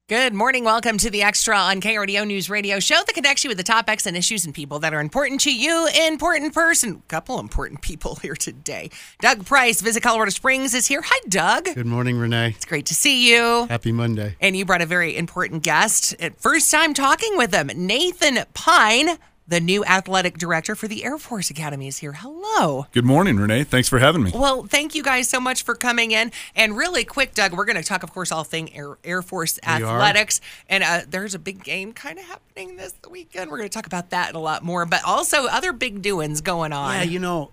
Good morning. Welcome to the Extra on KRDO News Radio show that connects you with the topics and issues and people that are important to you. Important person. Couple important people here today. Doug Price, Visit Colorado Springs, is here. Hi, Doug. Good morning, Renee. It's great to see you. Happy Monday. And you brought a very important guest. First time talking with him. Nathan Pine, the new athletic director for the Air Force Academy, is here. Hello. Good morning, Renee. Thanks for having me. Well, thank you guys so much for coming in. And really quick, Doug, we're going to talk, of course, all thing Air Force athletics. And there's a big game kind of happening this weekend. We're going to talk about that and a lot more, but also other big doings going on. Yeah, you know,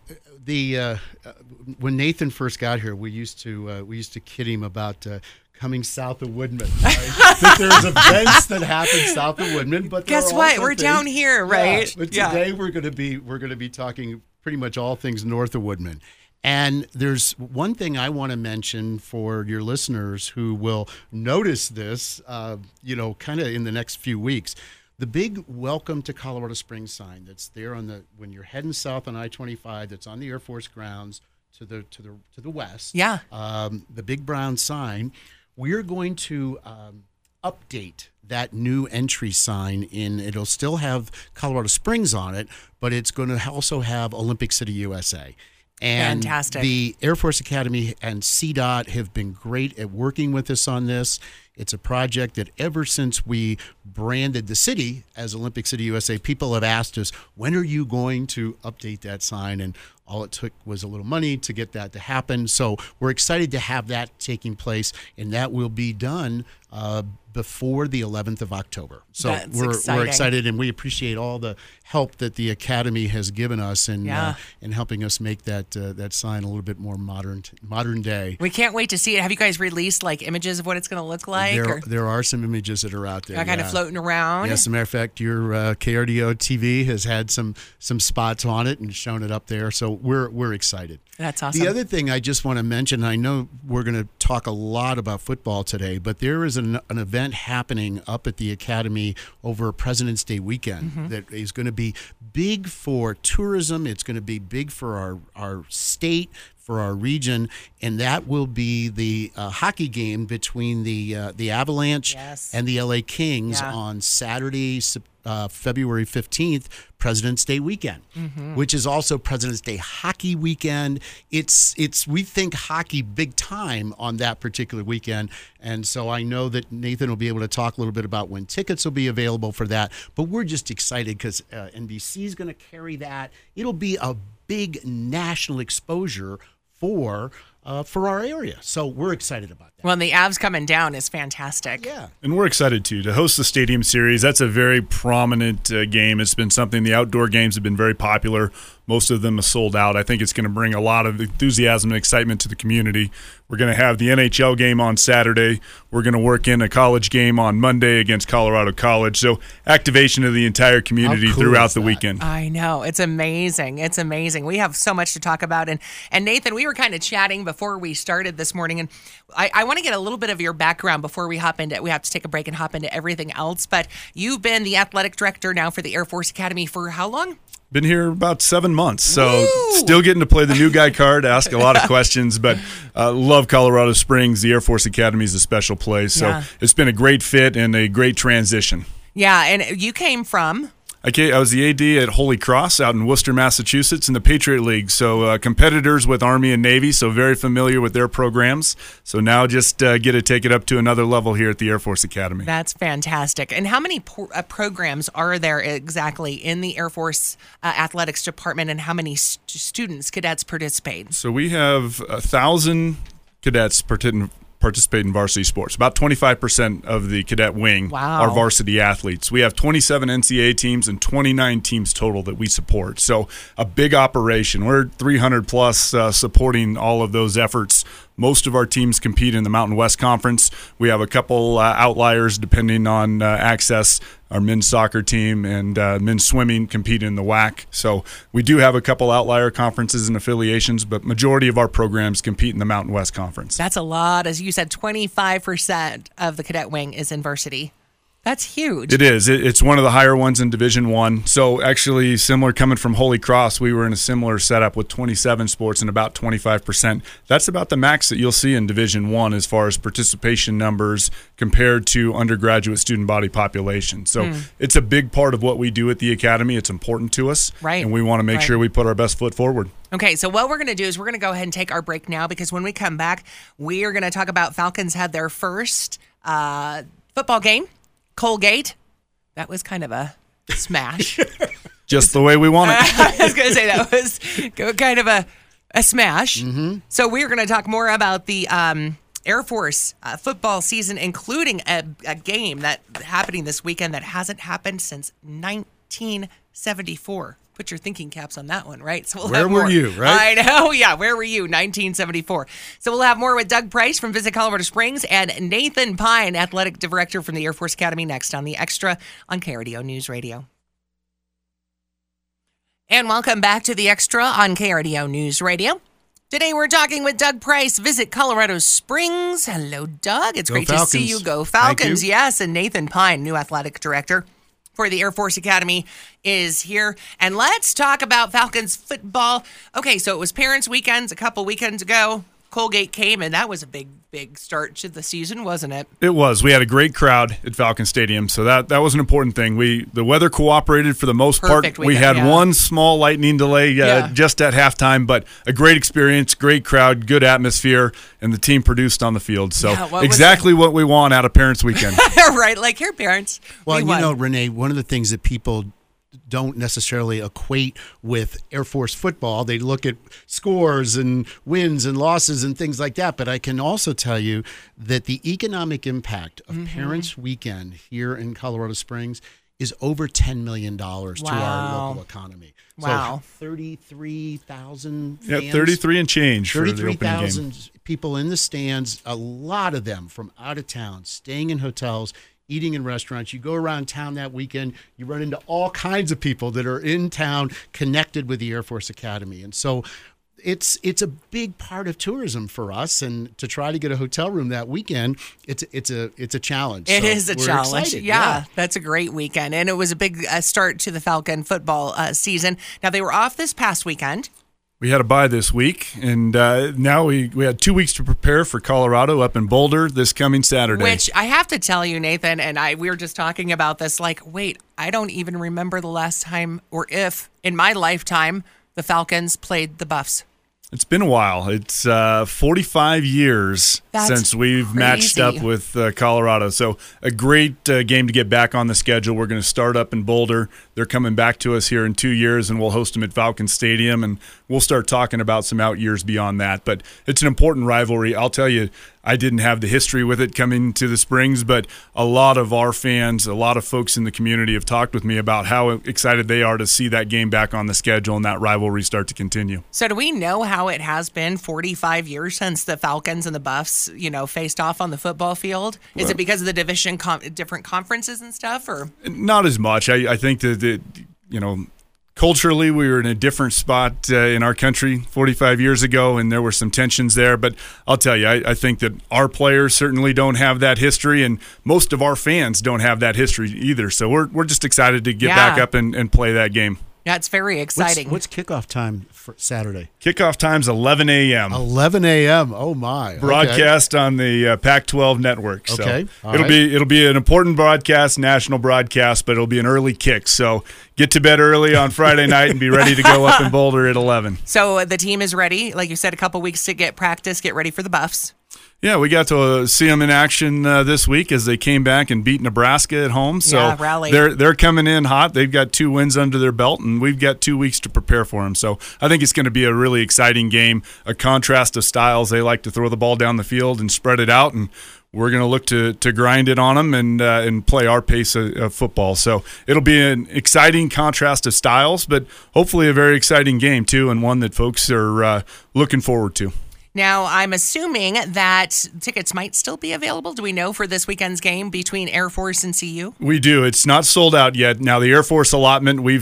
when Nathan first got here, we used to kid him about coming south of Woodman. Right? That there's events that happen south of Woodman, but guess what? We're down here, right? Yeah, but today we're going to be talking pretty much all things north of Woodman. And there's one thing I want to mention for your listeners who will notice this, kind of in the next few weeks. The big Welcome to Colorado Springs sign that's there when you're heading south on I-25, that's on the Air Force grounds to the west. Yeah. The big brown sign. We're going to update that new entry sign it'll still have Colorado Springs on it, but it's going to also have Olympic City, USA. And fantastic. The Air Force Academy and CDOT have been great at working with us on this. It's a project that ever since we branded the city as Olympic City, USA, people have asked us, when are you going to update that sign? And all it took was a little money to get that to happen. So we're excited to have that taking place, and that will be done before the 11th of October. So we're excited, and we appreciate all the help that the Academy has given us in helping us make that sign a little bit more modern day. We can't wait to see it. Have you guys released images of what it's going to look like? There are some images that are out there. Kind of floating around. Yes, as a matter of fact, your KRDO TV has had some spots on it and shown it up there. So we're excited. That's awesome. The other thing I just want to mention, I know we're going to talk a lot about football today, but there is an event happening up at the Academy over President's Day weekend that is going to be big for tourism. It's going to be big for our state, for our region, and that will be the hockey game between the Avalanche and the LA Kings on Saturday, February 15th, President's Day weekend, which is also President's Day hockey weekend. We think hockey big time on that particular weekend, and so I know that Nathan will be able to talk a little bit about when tickets will be available for that, but we're just excited because NBC is going to carry that. It'll be a big national exposure for our area. So we're excited about that. Well, the Avs coming down is fantastic. Yeah. And we're excited, too, to host the Stadium Series. That's a very prominent game. It's been something, the outdoor games have been very popular. Most of them are sold out. I think it's going to bring a lot of enthusiasm and excitement to the community. We're going to have the NHL game on Saturday. We're going to work in a college game on Monday against Colorado College. So activation of the entire community throughout the weekend. I know. It's amazing. It's amazing. We have so much to talk about. And Nathan, we were kind of chatting before we started this morning, and I want to get a little bit of your background before we have to take a break and hop into everything else. But you've been the athletic director now for the Air Force Academy for how long? Been here about 7 months, so still getting to play the new guy card, ask a lot of questions, but love Colorado Springs. The Air Force Academy is a special place, so it's been a great fit and a great transition. Yeah, and you came from? I was the AD at Holy Cross out in Worcester, Massachusetts in the Patriot League. So competitors with Army and Navy, so very familiar with their programs. So now just get to take it up to another level here at the Air Force Academy. That's fantastic. And how many programs are there exactly in the Air Force Athletics Department, and how many students, cadets participate? So we have 1,000 cadets participate in varsity sports. About 25% of the cadet wing are varsity athletes. We have 27 NCAA teams and 29 teams total that we support. So a big operation. We're 300 plus supporting all of those efforts. Most of our teams compete in the Mountain West Conference. We have a couple outliers depending on access. Our men's soccer team and men's swimming compete in the WAC. So we do have a couple outlier conferences and affiliations, but majority of our programs compete in the Mountain West Conference. That's a lot. As you said, 25% of the cadet wing is in varsity. That's huge. It is. It's one of the higher ones in Division I. So actually, similar coming from Holy Cross, we were in a similar setup with 27 sports and about 25%. That's about the max that you'll see in Division I as far as participation numbers compared to undergraduate student body population. So it's a big part of what we do at the Academy. It's important to us. Right. And we want to make sure we put our best foot forward. Okay, so what we're going to do is we're going to go ahead and take our break now, because when we come back, we are going to talk about Falcons had their first football game. Colgate, that was kind of a smash. Just the way we want it. I was going to say that was kind of a smash. Mm-hmm. So we're going to talk more about the Air Force football season, including a game that happening this weekend that hasn't happened since 1974. Put your thinking caps on that one, right? So where were you, right? I know, yeah. Where were you? 1974. So we'll have more with Doug Price from Visit Colorado Springs and Nathan Pine, Athletic Director from the Air Force Academy, next on The Extra on KRDO News Radio. And welcome back to The Extra on KRDO News Radio. Today we're talking with Doug Price, Visit Colorado Springs. Hello, Doug. It's great Falcons. to see you. Go Falcons, you. yes. And Nathan Pine, new Athletic Director for the Air Force Academy, is here. And let's talk about Falcons football. Okay, so it was Parents' Weekends a couple weekends ago. Colgate came, and that was a big start to the season, wasn't it? It was. We had a great crowd at Falcon Stadium, so that was an important thing. The weather cooperated for the most part. We had one small lightning delay just at halftime, but a great experience, great crowd, good atmosphere, and the team produced on the field. So exactly what we want out of Parents' Weekend. Right, like here, parents. Well, you know, Renee, one of the things that people don't necessarily equate with Air Force football. They look at scores and wins and losses and things like that. But I can also tell you that the economic impact of Parents' Weekend here in Colorado Springs is over $10 million to our local economy. Wow. So 33,000 fans. Yeah, 33 and change for the opening game. 33,000 people in the stands, a lot of them from out of town, staying in hotels, eating in restaurants. You go around town that weekend, you run into all kinds of people that are in town connected with the Air Force Academy. And so it's a big part of tourism for us, and to try to get a hotel room that weekend, it's a challenge. It is a challenge. Excited. Yeah, that's a great weekend, and it was a big start to the Falcon football season. Now they were off this past weekend. We had a bye this week, and now we had 2 weeks to prepare for Colorado up in Boulder this coming Saturday. Which I have to tell you, Nathan, and we were just talking about this, like, wait, I don't even remember the last time or if in my lifetime the Falcons played the Buffs. It's been a while. It's 45 years since we've matched up with Colorado. So a great game to get back on the schedule. We're going to start up in Boulder. They're coming back to us here in 2 years, and we'll host them at Falcon Stadium, and we'll start talking about some out years beyond that. But it's an important rivalry. I'll tell you, I didn't have the history with it coming to the Springs, but a lot of our fans, a lot of folks in the community have talked with me about how excited they are to see that game back on the schedule and that rivalry start to continue. So do we know how it has been 45 years since the Falcons and the Buffs, faced off on the football field? Is it because of the division, different conferences and stuff, or? Not as much. I think that culturally, we were in a different spot in our country 45 years ago, and there were some tensions there. But I'll tell you, I think that our players certainly don't have that history, and most of our fans don't have that history either. So we're just excited to get back up and play that game. Yeah, it's very exciting. What's kickoff time for Saturday? Kickoff time's 11 a.m. 11 a.m. Oh my! Broadcast on the Pac-12 network. So okay, it'll be an important broadcast, national broadcast, but it'll be an early kick. So get to bed early on Friday night and be ready to go up in Boulder at 11. So the team is ready, like you said, a couple weeks to get ready for the Buffs. Yeah, we got to see them in action this week as they came back and beat Nebraska at home. So rally. They're coming in hot. They've got 2 wins under their belt, and we've got 2 weeks to prepare for them. So I think it's going to be a really exciting game, a contrast of styles. They like to throw the ball down the field and spread it out, and we're going to look to grind it on them and play our pace of football. So it'll be an exciting contrast of styles, but hopefully a very exciting game too, and one that folks are looking forward to. Now, I'm assuming that tickets might still be available. Do we know for this weekend's game between Air Force and CU? We do. It's not sold out yet. Now, the Air Force allotment, we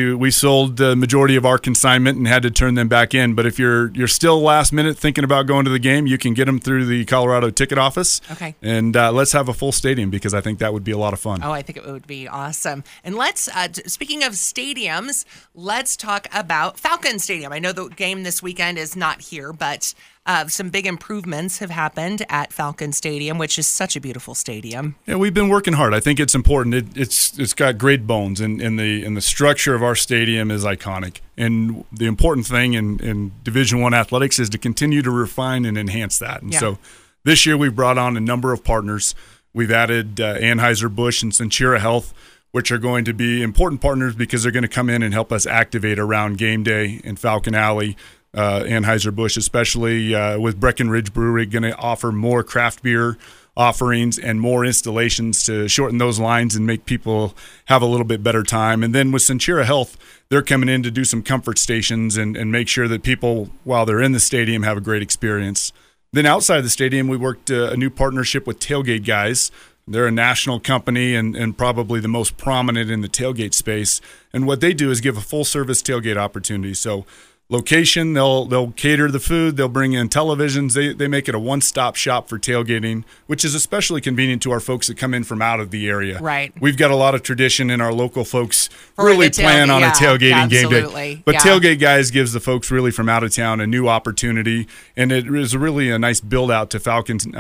sold the majority of our consignment and had to turn them back in. But if you're still last minute thinking about going to the game, you can get them through the Colorado ticket office. Okay. And let's have a full stadium because I think that would be a lot of fun. Oh, I think it would be awesome. And let's, speaking of stadiums, let's talk about Falcon Stadium. I know the game this weekend is not here, but some big improvements have happened at Falcon Stadium, which is such a beautiful stadium. Yeah, we've been working hard. I think it's important. It's got great bones, and the structure of our stadium is iconic. And the important thing in Division I athletics is to continue to refine and enhance that. And so this year we've brought on a number of partners. We've added Anheuser-Busch and Centura Health, which are going to be important partners because they're going to come in and help us activate around game day in Falcon Alley. Anheuser-Busch, especially with Breckenridge Brewery, going to offer more craft beer offerings and more installations to shorten those lines and make people have a little bit better time. And then with Centura Health, they're coming in to do some comfort stations and make sure that people, while they're in the stadium, have a great experience. Then outside of the stadium, we worked a new partnership with Tailgate Guys. They're a national company and probably the most prominent in the tailgate space. And what they do is give a full-service tailgate opportunity. So location, they'll cater the food, they'll bring in televisions, they make it a one-stop shop for tailgating, which is especially convenient to our folks that come in from out of the area. Right. We've got a lot of tradition in our local folks really plan on a tailgating game day. But Tailgate Guys gives the folks really from out of town a new opportunity, and it is really a nice build-out to Falcon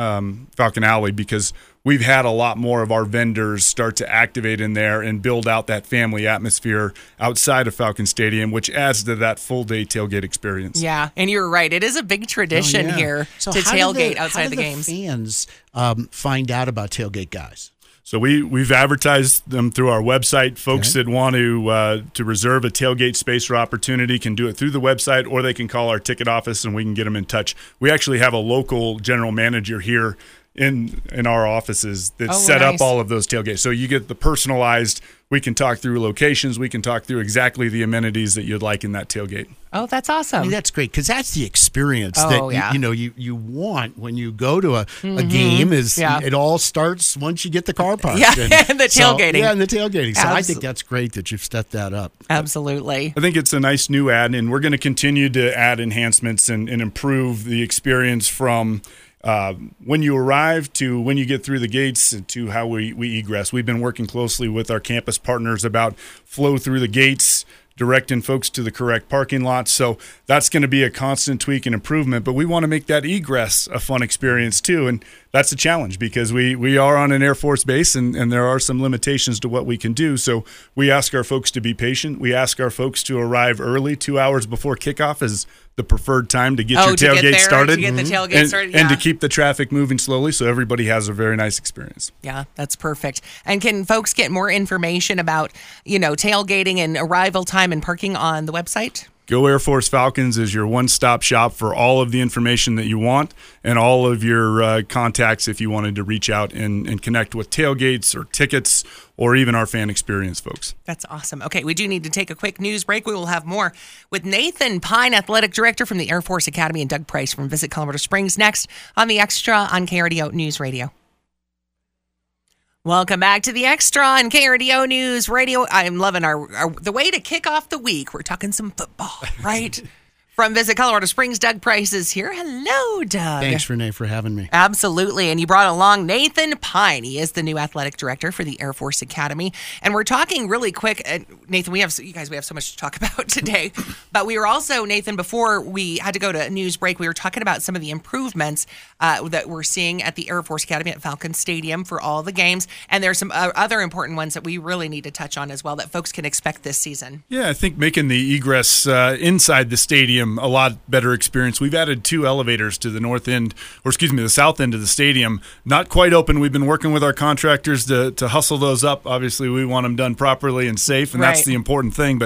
Alley because we've had a lot more of our vendors start to activate in there and build out that family atmosphere outside of Falcon Stadium, which adds to that full-day tailgate experience. Yeah, and you're right. It is a big tradition here to tailgate outside the games. How do the fans find out about Tailgate Guys? So we've advertised them through our website. Folks that want to reserve a tailgate space or opportunity can do it through the website, or they can call our ticket office and we can get them in touch. We actually have a local general manager here in our offices that set up all of those tailgates. So you get the personalized, we can talk through locations, we can talk through exactly the amenities that you'd like in that tailgate. Oh, that's awesome. I mean, that's great because that's the experience that you want when you go to a game. It all starts once you get the car parked. Yeah, and the tailgating. And the tailgating. So I think that's great that you've stepped that up. Absolutely. I think it's a nice new add, and we're going to continue to add enhancements and improve the experience from when you arrive to when you get through the gates to how we egress. We've been working closely with our campus partners about flow through the gates, directing folks to the correct parking lots. So that's going to be a constant tweak and improvement, but we want to make that egress a fun experience too. And that's a challenge because we are on an Air Force base and there are some limitations to what we can do. So we ask our folks to be patient. We ask our folks to arrive early. 2 hours before kickoff is the preferred time to get your tailgate started. To get the tailgate started, and to keep the traffic moving slowly so everybody has a very nice experience. Yeah, that's perfect. And can folks get more information about, tailgating and arrival time and parking on the website? Go Air Force Falcons is your one-stop shop for all of the information that you want and all of your contacts if you wanted to reach out and connect with tailgates or tickets or even our fan experience folks. That's awesome. Okay, we do need to take a quick news break. We will have more with Nathan Pine, Athletic Director from the Air Force Academy, and Doug Price from Visit Colorado Springs next on The Extra on KRDO News Radio. Welcome back to The Extra on KRDO News Radio. I'm loving the way to kick off the week. We're talking some football, right? From Visit Colorado Springs, Doug Price is here. Hello, Doug. Thanks, Renee, for having me. Absolutely. And you brought along Nathan Pine. He is the new athletic director for the Air Force Academy. And we're talking really quick. Nathan, we have so much to talk about today. But we were also, Nathan, before we had to go to a news break, we were talking about some of the improvements that we're seeing at the Air Force Academy at Falcon Stadium for all the games. And there's some other important ones that we really need to touch on as well that folks can expect this season. Yeah, I think making the egress inside the stadium a lot better experience. We've added 2 elevators to the the south end of the stadium. Not quite open. We've been working with our contractors to hustle those up. Obviously, we want them done properly and safe, and that's the important thing. But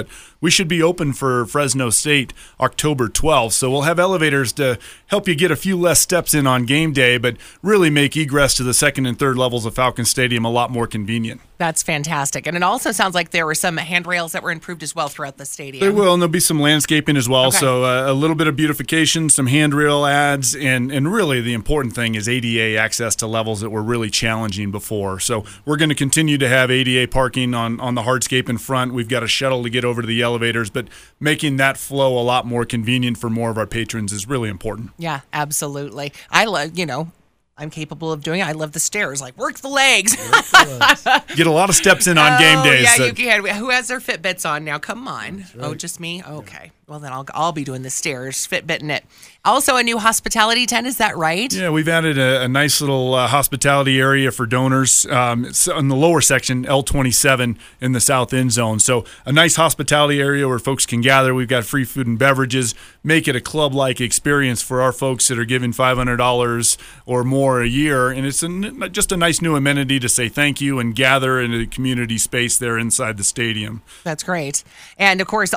we should be open for Fresno State October 12th. So we'll have elevators to help you get a few less steps in on game day, but really make egress to the second and third levels of Falcon Stadium a lot more convenient. That's fantastic. And it also sounds like there were some handrails that were improved as well throughout the stadium. There will, and there'll be some landscaping as well. Okay. So a little bit of beautification, some handrail ads, and really the important thing is ADA access to levels that were really challenging before. So we're going to continue to have ADA parking on the hardscape in front. We've got a shuttle to get over to the elevators, but making that flow a lot more convenient for more of our patrons is really important. Yeah, absolutely. I love, I'm capable of doing it. I love the stairs. Like, work the legs. Get a lot of steps in on game days. Yeah, you can. Who has their Fitbits on now? Come on. Right. Oh, just me? Okay. Well, then I'll be doing the stairs, Fitbitting it. Also, a new hospitality tent. Is that right? Yeah, we've added a nice little hospitality area for donors. It's in the lower section, L27 in the south end zone. So a nice hospitality area where folks can gather. We've got free food and beverages. Make it a club-like experience for our folks that are giving $500 or more a year. And it's just a nice new amenity to say thank you and gather in a community space there inside the stadium. That's great. And, of course,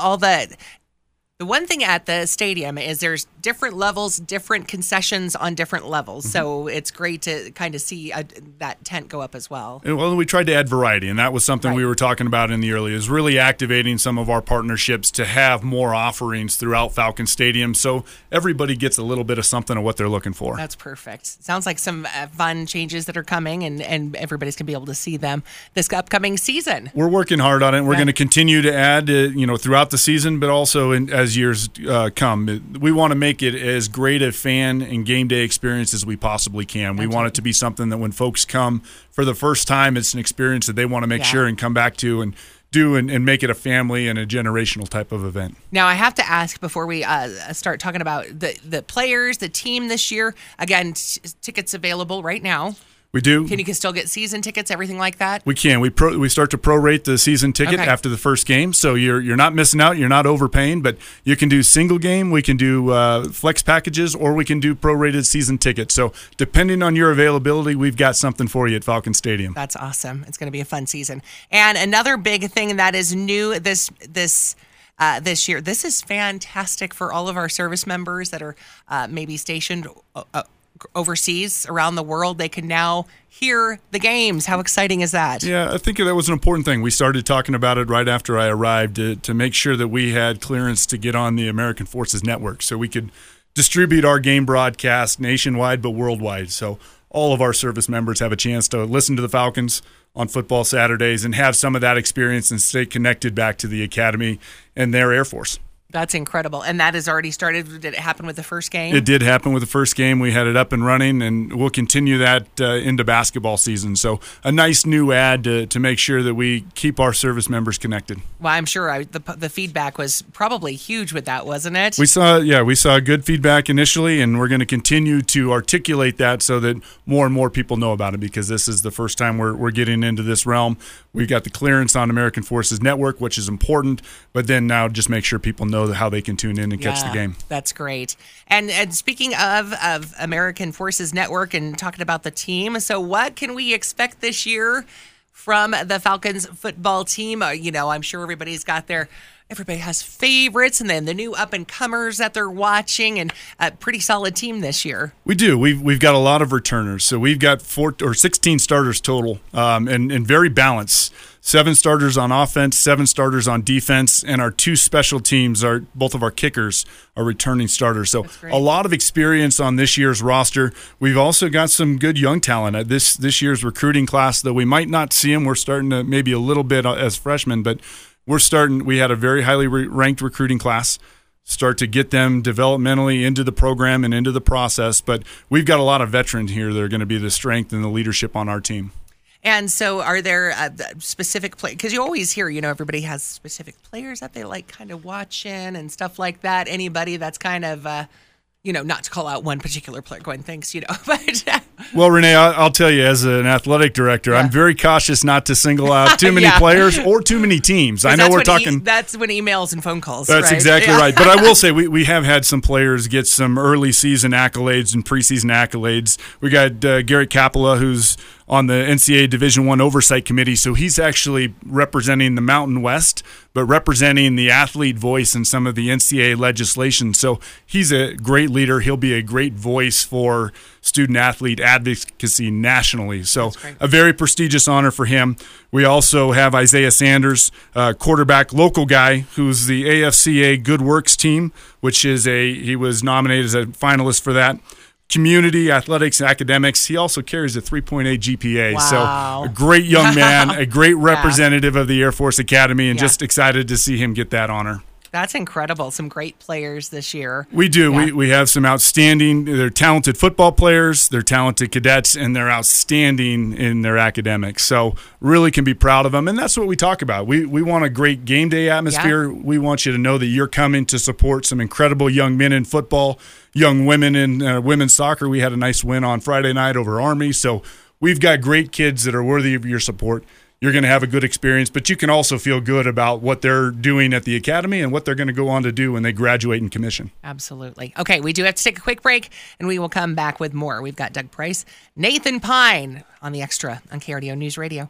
the one thing at the stadium is there's different levels, different concessions on different levels. Mm-hmm. So it's great to kind of see that tent go up as well. Well, we tried to add variety, and that was something we were talking about in the early, is really activating some of our partnerships to have more offerings throughout Falcon Stadium so everybody gets a little bit of something of what they're looking for. That's perfect. Sounds like some fun changes that are coming, and everybody's going to be able to see them this upcoming season. We're working hard on it. We're going to continue to add, throughout the season, but also as years come. We want to make it as great a fan and game day experience as we possibly can. We want it to be something that when folks come for the first time, it's an experience that they want to make sure and come back to and do and make it a family and a generational type of event. Now, I have to ask before we start talking about the players, the team this year. Again, tickets available right now. We do. Can you still get season tickets, everything like that? We can. We start to prorate the season ticket after the first game, so you're not missing out. You're not overpaying, but you can do single game. We can do flex packages, or we can do prorated season tickets. So depending on your availability, we've got something for you at Falcon Stadium. That's awesome. It's going to be a fun season. And another big thing that is new this year. This is fantastic for all of our service members that are maybe stationed overseas around the world. They can now hear the games. How exciting is that? Yeah, I think that was an important thing. We started talking about it right after I arrived to make sure that we had clearance to get on the American Forces Network so we could distribute our game broadcast nationwide but worldwide. So all of our service members have a chance to listen to the Falcons on football Saturdays and have some of that experience and stay connected back to the Academy and their Air Force. That's incredible. And that has already started. Did it happen with the first game? It did happen with the first game. We had it up and running, and we'll continue that into basketball season. So a nice new ad to make sure that we keep our service members connected. Well, I'm sure the feedback was probably huge with that, wasn't it? We saw good feedback initially, and we're going to continue to articulate that so that more and more people know about it, because this is the first time we're getting into this realm. We got the clearance on American Forces Network, which is important, but then now just make sure people know how they can tune in and catch the game. That's great. And speaking of American Forces Network and talking about the team, so what can we expect this year from the Falcons football team? I'm sure everybody has favorites, and then the new up-and-comers that they're watching, and a pretty solid team this year. We do. We've got a lot of returners. So we've got 16 starters total, and very balanced. 7 starters on offense, 7 starters on defense, and our 2 special teams, both of our kickers are returning starters. So a lot of experience on this year's roster. We've also got some good young talent. This year's recruiting class, though we might not see them, we're starting to maybe a little bit as freshmen, but we had a very highly ranked recruiting class, start to get them developmentally into the program and into the process. But we've got a lot of veterans here that are going to be the strength and the leadership on our team. And so are there specific players? Because you always hear, everybody has specific players that they like kind of watching and stuff like that. Anybody that's kind of, not to call out one particular player, Gwen thinks, but... Well, Renee, I'll tell you, as an athletic director, I'm very cautious not to single out too many players or too many teams. I know we're talking... That's when emails and phone calls, That's exactly right. But I will say we have had some players get some early season accolades and preseason accolades. We got Garrett Capella, who's on the NCAA Division I Oversight Committee, so he's actually representing the Mountain West, but representing the athlete voice in some of the NCAA legislation. So he's a great leader. He'll be a great voice for student-athlete advocacy nationally. So a very prestigious honor for him. We also have Isaiah Sanders, quarterback, local guy, who's the AFCA Good Works team, which is he was nominated as a finalist for that. Community, athletics, and academics. He also carries a 3.8 GPA. Wow. So a great young man, a great representative of the Air Force Academy, and just excited to see him get that honor. That's incredible. Some great players this year. We do. Yeah. We have some they're talented football players, they're talented cadets, and they're outstanding in their academics. So really can be proud of them. And that's what we talk about. We want a great game day atmosphere. Yeah. We want you to know that you're coming to support some incredible young men in football, young women in women's soccer. We had a nice win on Friday night over Army. So we've got great kids that are worthy of your support. You're going to have a good experience, but you can also feel good about what they're doing at the academy and what they're going to go on to do when they graduate and commission. Absolutely. Okay, we do have to take a quick break, and we will come back with more. We've got Doug Price, Nathan Pine on The Extra on KRDO News Radio.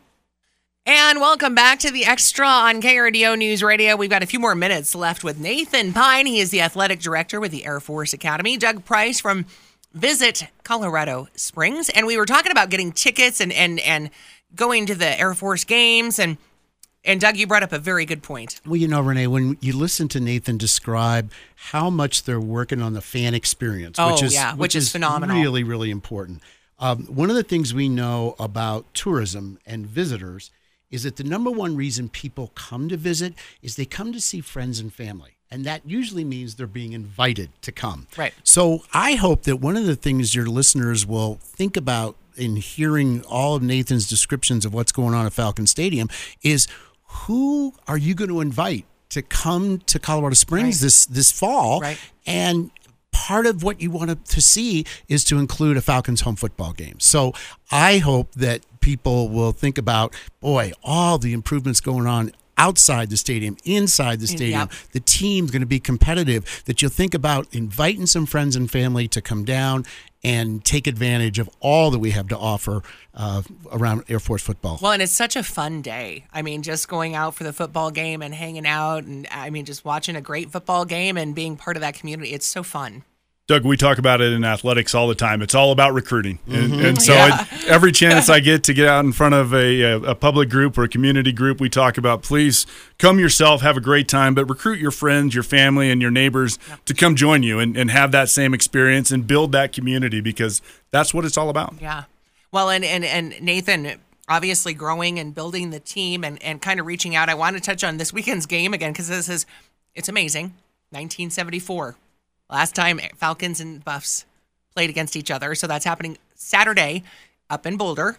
And welcome back to The Extra on KRDO News Radio. We've got a few more minutes left with Nathan Pine. He is the athletic director with the Air Force Academy. Doug Price from Visit Colorado Springs. And we were talking about getting tickets and going to the Air Force games. And Doug, you brought up a very good point. Well, Renee, when you listen to Nathan describe how much they're working on the fan experience, which is phenomenal, really, really important. One of the things we know about tourism and visitors is that the number one reason people come to visit is they come to see friends and family. And that usually means they're being invited to come. Right. So I hope that one of the things your listeners will think about in hearing all of Nathan's descriptions of what's going on at Falcon Stadium is who are you going to invite to come to Colorado Springs this fall? Right. And part of what you want to see is to include a Falcons home football game. So I hope that people will think about, boy, all the improvements going on outside the stadium, inside the stadium, yep. The team's going to be competitive, that you'll think about inviting some friends and family to come down and take advantage of all that we have to offer around Air Force football. Well, and it's such a fun day. I mean, just going out for the football game and hanging out and, just watching a great football game and being part of that community. It's so fun. Doug, we talk about it in athletics all the time. It's all about recruiting. And so every chance I get to get out in front of a public group or a community group, we talk about, please come yourself, have a great time, but recruit your friends, your family, and your neighbors to come join you and have that same experience and build that community, because that's what it's all about. Yeah. Well, and Nathan, obviously growing and building the team and kind of reaching out. I want to touch on this weekend's game again, because it's amazing. 1974. Last time Falcons and Buffs played against each other. So that's happening Saturday up in Boulder.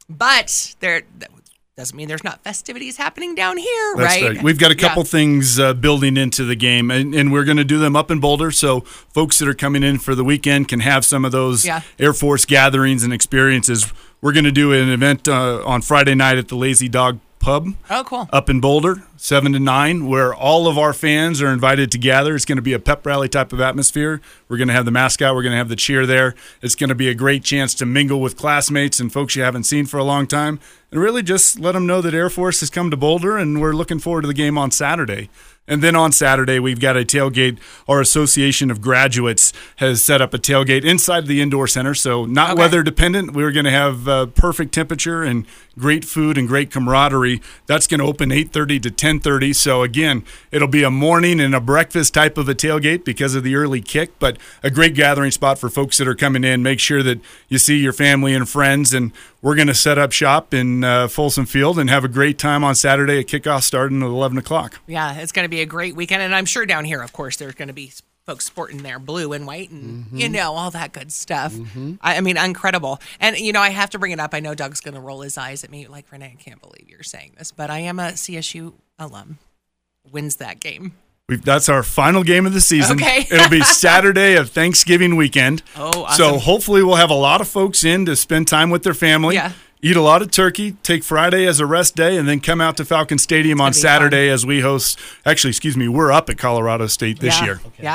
But there doesn't mean there's not festivities happening down here, That's right? We've got a couple things building into the game, and we're going to do them up in Boulder, so folks that are coming in for the weekend can have some of those Air Force gatherings and experiences. We're going to do an event on Friday night at the Lazy Dog Pub. Oh, cool. Up in Boulder, 7 to 9, where all of our fans are invited to gather. It's going to be a pep rally type of atmosphere. We're going to have the mascot. We're going to have the cheer there. It's going to be a great chance to mingle with classmates and folks you haven't seen for a long time, and really just let them know that Air Force has come to Boulder, and we're looking forward to the game on Saturday. And then on Saturday, we've got a tailgate. Our Association of Graduates has set up a tailgate inside the indoor center, so not weather dependent. We're going to have perfect temperature and great food and great camaraderie. That's going to open 8:30 to 10:30. So again, it'll be a morning and a breakfast type of a tailgate because of the early kick, but a great gathering spot for folks that are coming in. Make sure that you see your family and friends, and we're going to set up shop in Folsom Field and have a great time on Saturday at kickoff starting at 11 o'clock. Yeah, it's going to be a great weekend, and I'm sure down here, of course, there's going to be folks sporting their blue and white and, all that good stuff. I mean, incredible. And, I have to bring it up. I know Doug's going to roll his eyes at me like, Renee, I can't believe you're saying this, but I am a CSU alum. Wins that game. That's our final game of the season. Okay. It'll be Saturday of Thanksgiving weekend. Oh, awesome. So hopefully we'll have a lot of folks in to spend time with their family. Yeah. Eat a lot of turkey, take Friday as a rest day, and then come out to Falcon Stadium on Saturday as we host. Actually, we're up at Colorado State this year. Okay. Yeah.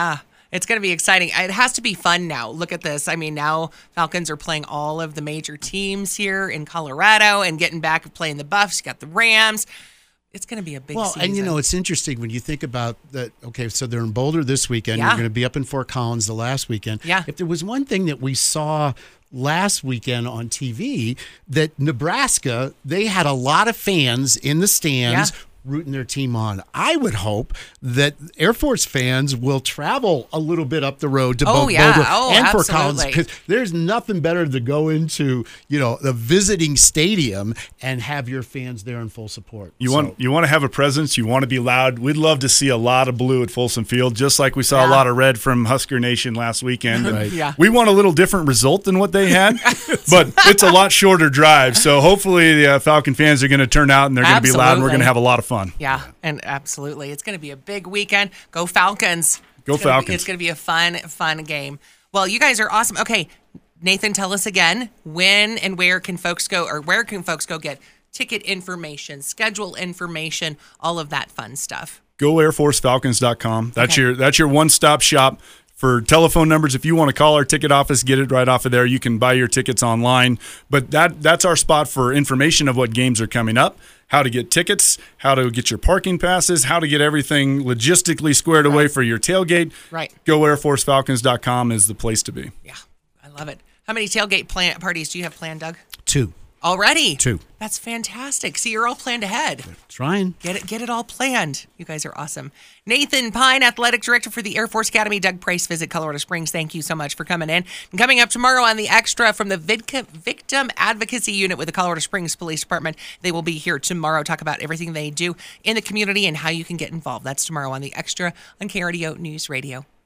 It's going to be exciting. It has to be fun now. Look at this. I mean, now Falcons are playing all of the major teams here in Colorado and getting back and playing the Buffs. You got the Rams. It's going to be a big season. And, it's interesting when you think about that. Okay, so they're in Boulder this weekend. Yeah. You're going to be up in Fort Collins the last weekend. Yeah. If there was one thing that we saw last weekend on TV, that Nebraska, they had a lot of fans in the stands rooting their team on. I would hope that Air Force fans will travel a little bit up the road to both Boulder and Fort Collins, because there's nothing better to go into, the visiting stadium and have your fans there in full support. You want to have a presence. You want to be loud. We'd love to see a lot of blue at Folsom Field, just like we saw a lot of red from Husker Nation last weekend. Right. We want a little different result than what they had, but it's a lot shorter drive. So hopefully the Falcon fans are going to turn out and they're going to be loud and we're going to have a lot of fun. Yeah, and absolutely. It's going to be a big weekend. Go Falcons. Go Falcons. It's going to be a fun game. Well, you guys are awesome. Okay, Nathan, tell us again, when and where can folks go, or where can folks go get ticket information, schedule information, all of that fun stuff? Go airforcefalcons.com. That's your one-stop shop for telephone numbers. If you want to call our ticket office, get it right off of there. You can buy your tickets online. But that's our spot for information of what games are coming up, how to get tickets, how to get your parking passes, how to get everything logistically squared away for your tailgate. Right. Go airforcefalcons.com is the place to be. Yeah, I love it. How many tailgate parties do you have planned, Doug? 2. Already? 2. That's fantastic. See, you're all planned ahead. Trying. Get it all planned. You guys are awesome. Nathan Pine, Athletic Director for the Air Force Academy. Doug Price, Visit Colorado Springs. Thank you so much for coming in. And coming up tomorrow on The Extra from the Victim Advocacy Unit with the Colorado Springs Police Department. They will be here tomorrow, talk about everything they do in the community and how you can get involved. That's tomorrow on The Extra on KRDO News Radio.